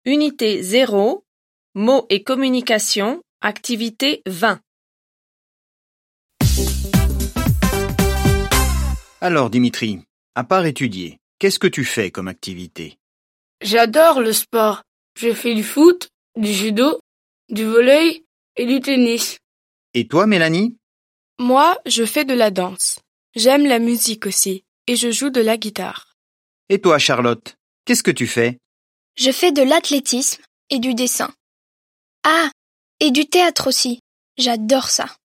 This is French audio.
Unité 0, mots et communication, activité 20. Alors Dimitri, à part étudier, qu'est-ce que tu fais comme activité? J'adore le sport. Je fais du foot, du judo, du volley et du tennis. Et toi Mélanie? Moi, je fais de la danse. J'aime la musique aussi, et je joue de la guitare. Et toi Charlotte, qu'est-ce que tu fais? Je fais de l'athlétisme et du dessin. Ah, et du théâtre aussi. J'adore ça.